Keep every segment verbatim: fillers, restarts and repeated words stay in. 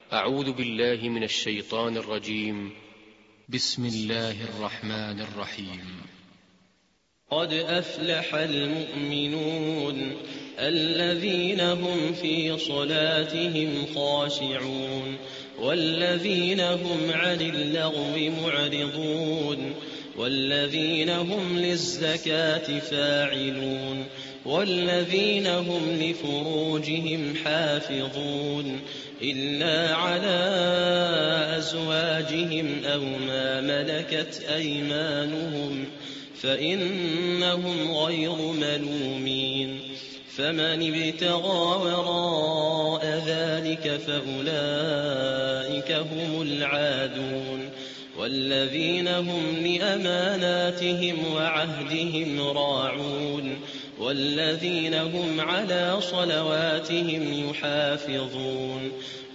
أعوذ بالله من الشيطان الرجيم. بسم الله الرحمن الرحيم. قد أفلح المؤمنون الذين هم في صلاتهم خاشعون والذين هم عن اللغو معرضون والذين هم للزكاة فاعلون والذين هم لفروجهم حافظون إلا على أزواجهم أو ما ملكت أيمانهم فإنهم غير ملومين فمن ابتغى وراء ذلك فأولئك هم العادون والذين هم لأماناتهم وعهدهم راعون والذين هم على صلواتهم يحافظون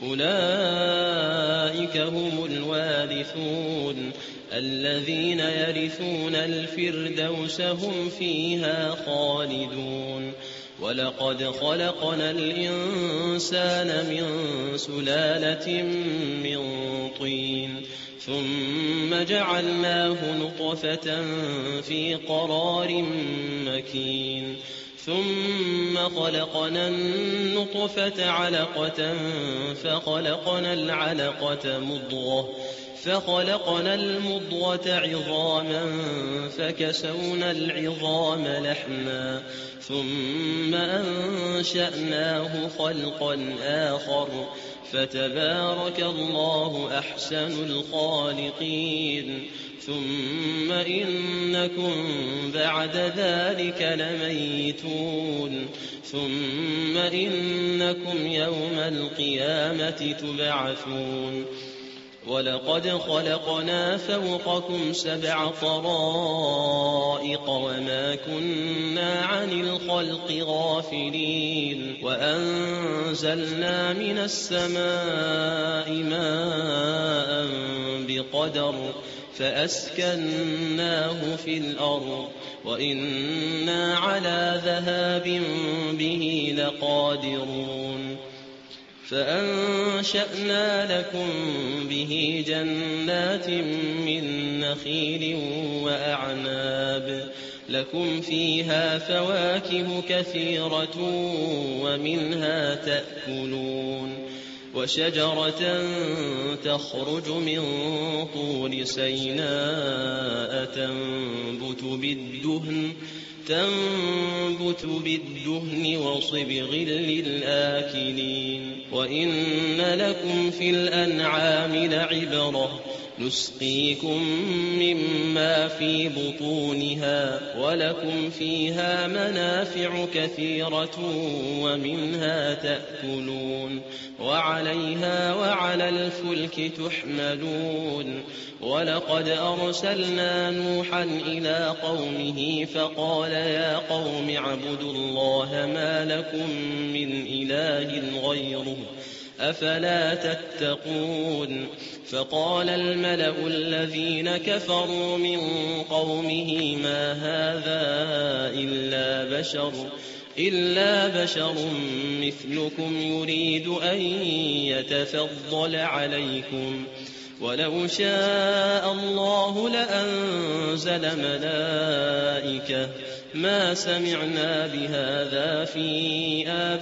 أولئك هم الوارثون الذين يرثون الفردوس هم فيها خالدون ولقد خلقنا الإنسان من سلالة من طين ثم جعلناه نطفة في قرار مكين ثم خلقنا النطفة علقة فخلقنا العلقة مضغة فخلقنا المضغة عظاما فكسونا العظام لحما ثم أنشأناه خلقا آخر فتبارك الله أحسن الخالقين ثم إنكم بعد ذلك لميتون ثم إنكم يوم القيامة تبعثون ولقد خلقنا فوقكم سبع طرائق وما كنا عن الخلق غافلين وأنزلنا من السماء ماء بقدر فأسكناه في الأرض وإنا على ذهاب به لقادرون فأنشأنا لكم به جنات من نخيل وأعناب لكم فيها فواكه كثيرة ومنها تأكلون وشجرة تخرج من طور سيناء تنبت بالدهن تنبت بالدهن وصبغ للآكلين وإن لكم في الأنعام لعبرة نسقيكم مما في بطونها ولكم فيها منافع كثيرة ومنها تأكلون وعليها وعلى الفلك تحملون ولقد أرسلنا نوحا إلى قومه فقال يا قوم اعبدوا الله ما لكم من إله غيره أفلا تتقون فقال الملأ الذين كفروا من قومه ما هذا إلا بشر إلا بشر مثلكم يريد أن يتفضل عليكم ولو شاء الله لأنزل ملائكة ما سمعنا بهذا في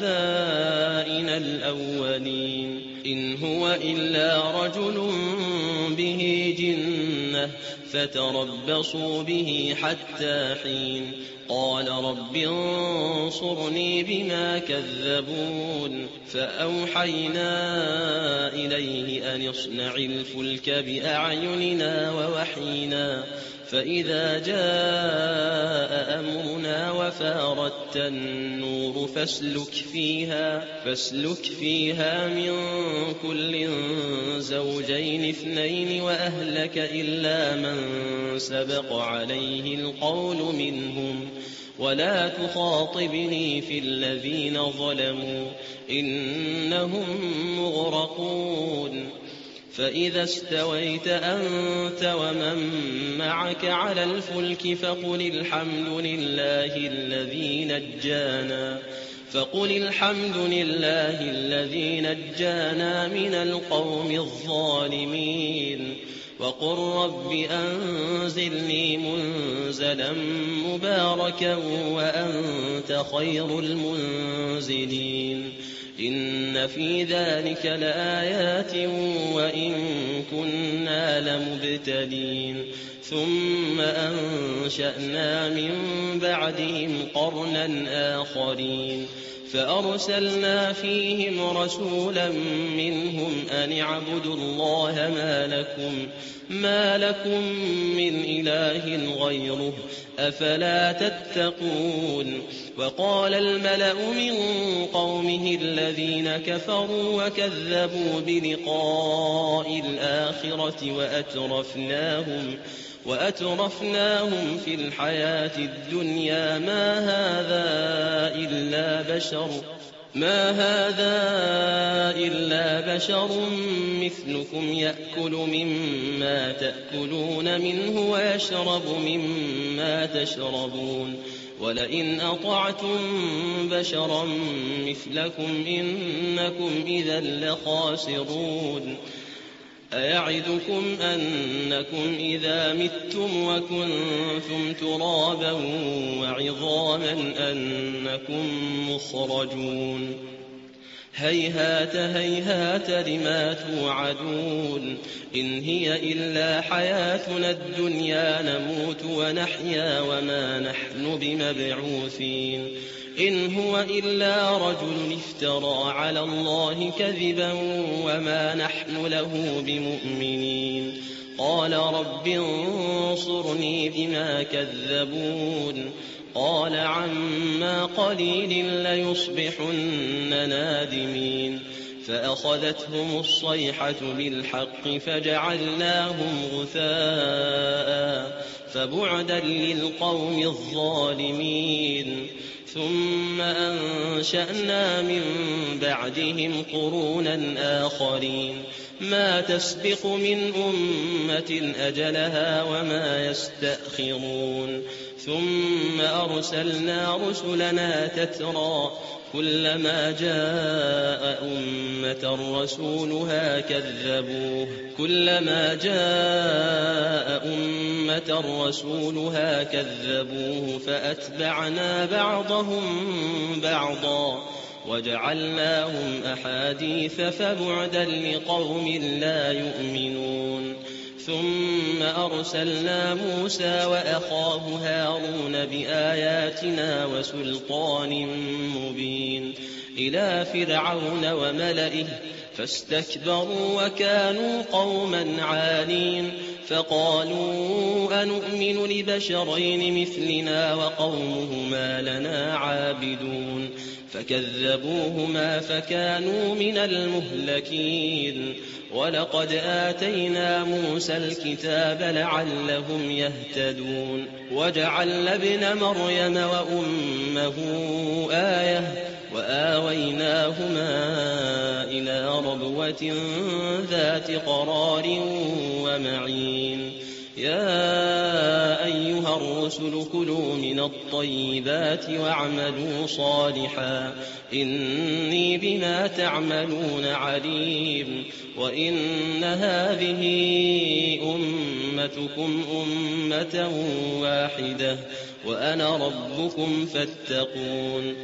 آبائنا الأولين إن هو إلا رجل به جنة فتربصوا به حتى حين قال رب انصرني بما كذبون فأوحينا إليه أن اصنع الفلك بأعيننا ووحينا فإذا جاء أمرنا وفاردت النور فاسلك فيها, فاسلك فيها من كل زوجين اثنين وأهلك إلا من سبق عليه القول منهم ولا تخاطبني في الذين ظلموا إنهم مغرقون فإذا استويت أنت ومن معك على الفلك فقل الحمد لله الذي نجانا فقل الحمد لله الذي نجانا من القوم الظالمين وقل رب أنزلني منزلا مباركا وأنت خير المنزلين إن في ذلك لآيات وإن كنا لمبتلين ثم أنشأنا من بعدهم قرنا آخرين فأرسلنا فيهم رسولا منهم أن اعبدوا الله ما لكم, ما لكم من إله غيره أفلا تتقون وقال الملأ من قومه الذين كفروا وكذبوا بلقاء الآخرة وأترفناهم وأترفناهم في الحياة الدنيا ما هذا إلا بشر ما هذا إلا بشر مثلكم يأكل مما تأكلون منه ويشرب مما تشربون ولئن أطعتم بشرا مثلكم إنكم إذا لخاسرون أيعدكم أنكم إذا متم وكنتم ترابا وعظاما أنكم مخرجون هيهات هيهات لما توعدون إن هي إلا حياتنا الدنيا نموت ونحيا وما نحن بمبعوثين إن هو إلا رجل افترى على الله كذبا وما نحن له بمؤمنين قال رب انصرني بما كذبون قال عما قليل ليصبحن نادمين فأخذتهم الصيحة بالحق فجعلناهم غثاء فبعدا للقوم الظالمين ثم أنشأنا من بعدهم قرونا آخرين ما تسبق من أمة أجلها وما يستأخرون ثم أرسلنا رسلنا تترى كلما جاء أمة رسولها كذبوه كلما جاء أمة رسولها كذبوه فأتبعنا بعضهم بعضا وجعلناهم أحاديث فبعدا لقوم لا يؤمنون ثم أرسلنا موسى وأخاه هارون بآياتنا وسلطان مبين إلى فرعون وملئه فاستكبروا وكانوا قوما عالين فقالوا أنؤمن لبشرين مثلنا وقومهما لنا عابدون فكذبوهما فكانوا من المهلكين ولقد آتينا موسى الكتاب لعلهم يهتدون وجعلنا ابن مريم وأمه آية وآويناهما إلى ربوة ذات قرار ومعين يا أيها الرسل كلوا من الطيبات واعملوا صالحا إني بما تعملون عليم وإن هذه أمتكم أمة واحدة وأنا ربكم فاتقون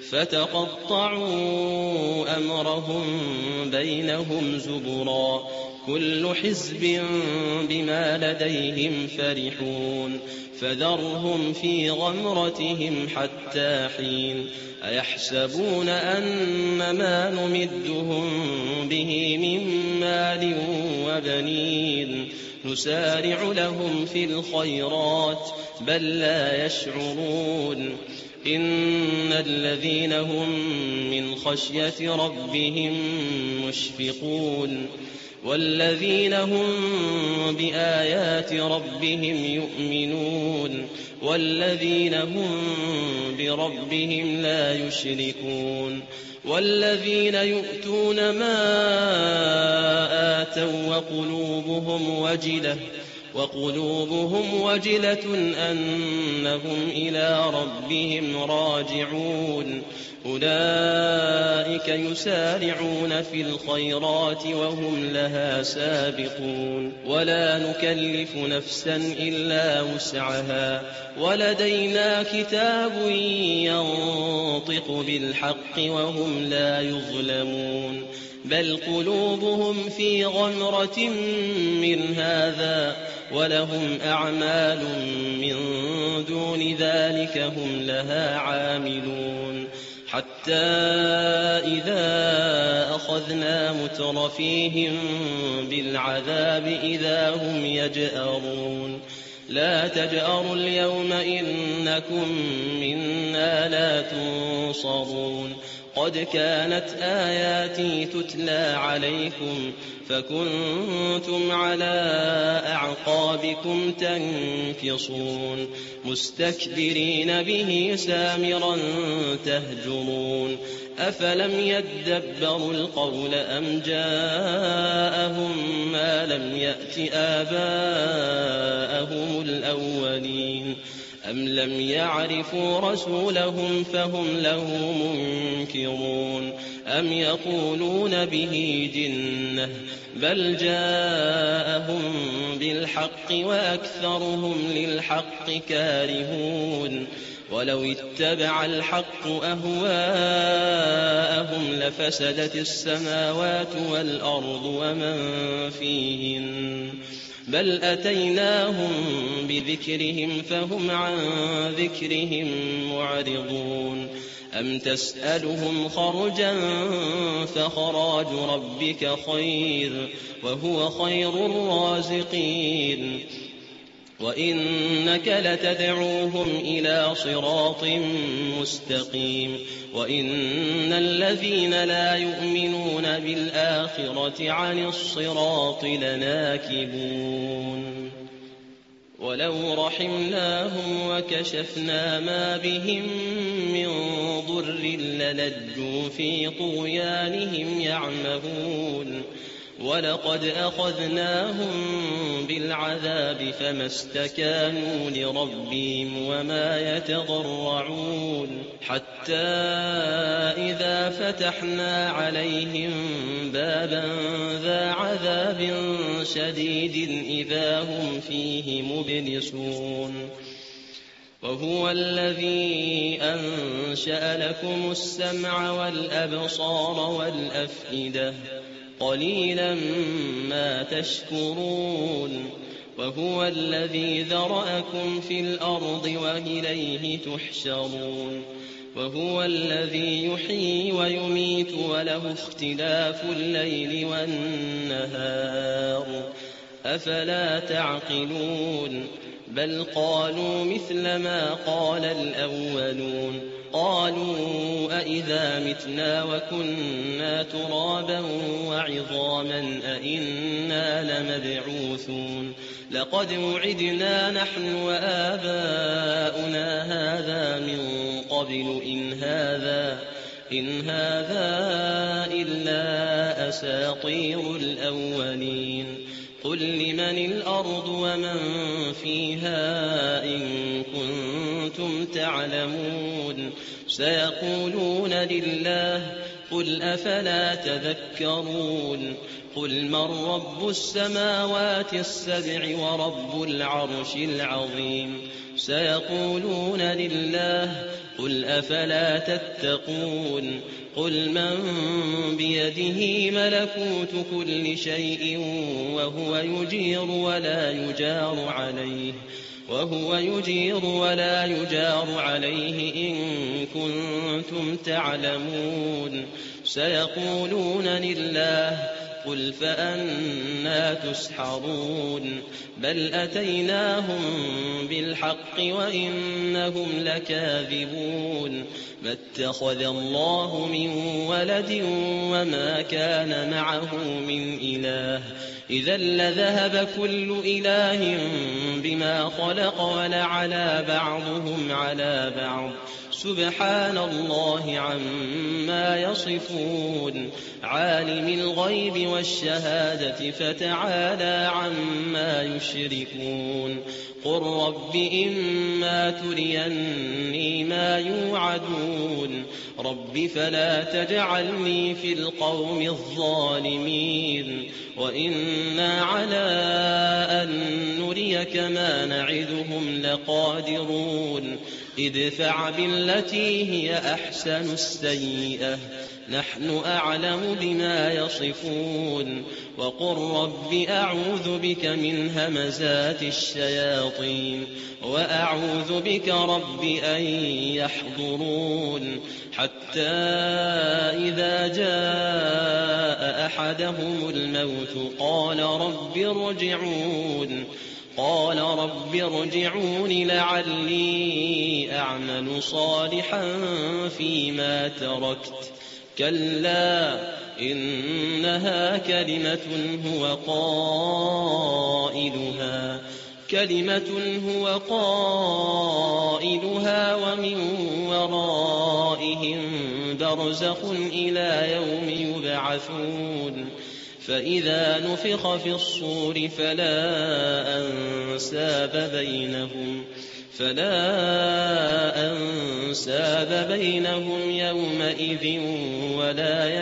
فتقطعوا أمرهم بينهم زبرا كل حزب بما لديهم فرحون فذرهم في غمرتهم حتى حين أيحسبون أن ما نمدهم به من مال وبنين نسارع لهم في الخيرات بل لا يشعرون إن الذين هم من خشية ربهم مشفقون والذين هم بآيات ربهم يؤمنون والذين هم بربهم لا يشركون والذين يؤتون ما آتوا وقلوبهم وجلة وقلوبهم وجلة أنهم إلى ربهم راجعون أولئك يسارعون في الخيرات وهم لها سابقون ولا نكلف نفسا إلا وسعها ولدينا كتاب ينطق بالحق وهم لا يظلمون بل قلوبهم في غمرة من هذا ولهم أعمال من دون ذلك هم لها عاملون حتى إذا أخذنا مترفيهم بالعذاب إذا هم يجأرون لا تجأروا اليوم إنكم منا لا تنصرون قد كانت آياتي تتلى عليكم فكنتم على أعقابكم تنكصون مستكبرين به سامرا تهجرون أفلم يدبروا القول أم جاءهم ما لم يأت آباءهم الأولين أم لم يعرفوا رسولهم فهم له منكرون أم يقولون به جنة بل جاءهم بالحق وأكثرهم للحق كارهون ولو اتبع الحق أهواءهم لفسدت السماوات والأرض ومن فيهن بل أتيناهم بذكرهم فهم عن ذكرهم معرضون أم تسألهم خرجا فخراج ربك خير وهو خير الرازقين وإنك لتدعوهم إلى صراط مستقيم وإن الذين لا يؤمنون بالآخرة عن الصراط لناكبون ولو رحمناهم وكشفنا ما بهم من ضر للجوا في طغيانهم يعمهون ولقد أخذناهم بالعذاب فما استكانوا لربهم وما يتضرعون حتى إذا فتحنا عليهم بابا ذا عذاب شديد إذا هم فيه مبلسون وهو الذي أنشأ لكم السمع والأبصار والأفئدة قليلا ما تشكرون وهو الذي ذرأكم في الأرض وإليه تحشرون وهو الذي يحيي ويميت وله اختلاف الليل والنهار أفلا تعقلون بل قالوا مثل ما قال الأولون قالوا أئذا متنا وكنا ترابا وعظاما أئنا لمبعوثون لقد وعدنا نحن وآباؤنا هذا من قبل إن هذا إن هذا إلا أساطير الأولين قل لمن الأرض ومن فيها إن كنتم تعلمون سيقولون لله قل أفلا تذكرون قل من رب السماوات السبع ورب العرش العظيم سيقولون لله قل أفلا تتقون قل من بيده ملكوت كل شيء وهو يجير ولا يجار عليه وهو يجير ولا يجار عليه إن كنتم تعلمون سيقولون لله قل فأنى تسحرون بل أتيناهم بالحق وإنهم لكاذبون ما اتخذ الله من ولد وما كان معه من إله إذا لذهب كل إله بما خلق ولعلى بعضهم على بعض سبحان الله عما يصفون عالم الغيب والشهادة فتعالى عما يشركون قل رب إما تريني ما يوعدون رب فلا تجعلني في القوم الظالمين وإنا على أن نريك ما نعدهم لقادرون ادفع بالتي هي أحسن السيئة نحن أعلم بما يصفون وقل رب أعوذ بك من همزات الشياطين وأعوذ بك رب أن يحضرون حتى إذا جاء أحدهم الموت قال رب ارجعون قال رب ارجعون لعلي أعمل صالحا فيما تركت كلا إنها كلمة هو قائلها كلمة هو قائلها ومن ورائهم برزخ إلى يوم يبعثون فإذا نفخ في الصور فلا أنساب بينهم فلا أنساب بينهم يومئذ ولا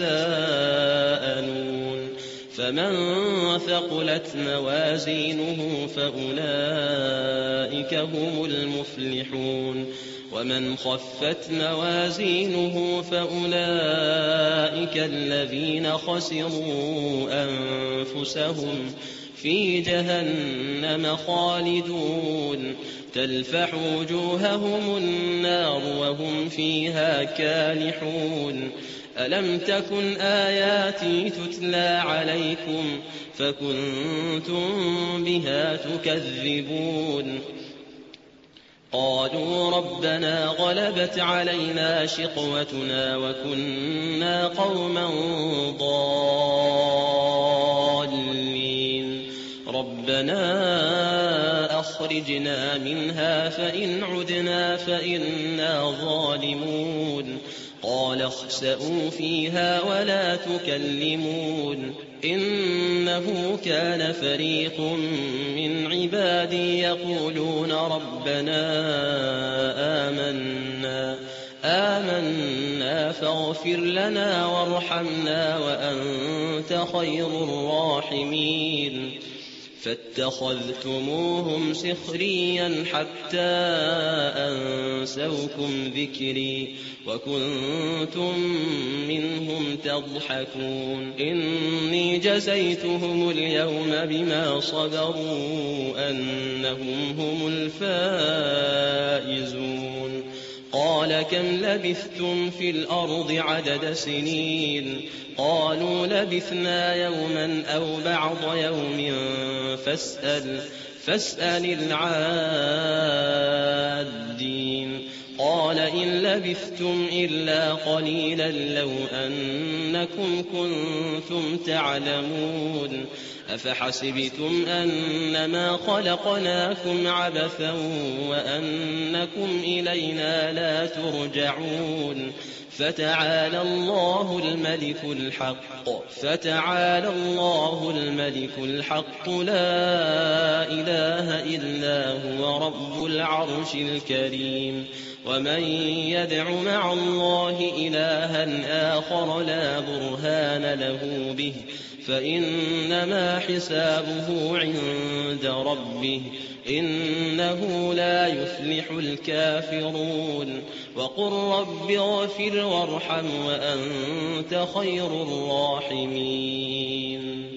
يتساءلون فمن ثقلت موازينه فأولئك هم المفلحون ومن خفت موازينه فأولئك الذين خسروا أنفسهم في جهنم خالدون تلفح وجوههم النار وهم فيها كالحون ألم تكن آياتي تتلى عليكم فكنتم بها تكذبون قالوا ربنا غلبت علينا شقوتنا وكنا قوما ضالين ربنا أخرجنا منها فإن عدنا فإنا ظالمون قال اخسئوا فيها ولا تكلمون إنه كان فريق من عبادي يقولون ربنا آمنا آمنا فاغفر لنا وارحمنا وأنت خير الراحمين فاتخذتموهم سخريا حتى أنسوكم ذكري وكنتم منهم تضحكون إني جزيتهم اليوم بما صبروا أنهم هم الفائزون قال كم لبثتم في الأرض عدد سنين قالوا لبثنا يوما أو بعض يوم فاسأل فاسأل العادين قال إن لبثتم إلا قليلا لو أنكم كنتم تعلمون أفحسبتم أنما خلقناكم عبثا وأنكم إلينا لا ترجعون فتعالى الله الملك الحق فتعالى الله الملك الحق لا إله إلا هو رب العرش الكريم ومن يدع مع الله إلها آخر لا برهان له به فإنما حسابه عند ربه إنه لا يفلح الكافرون وقل رب اغفر وارحم وأنت خير الراحمين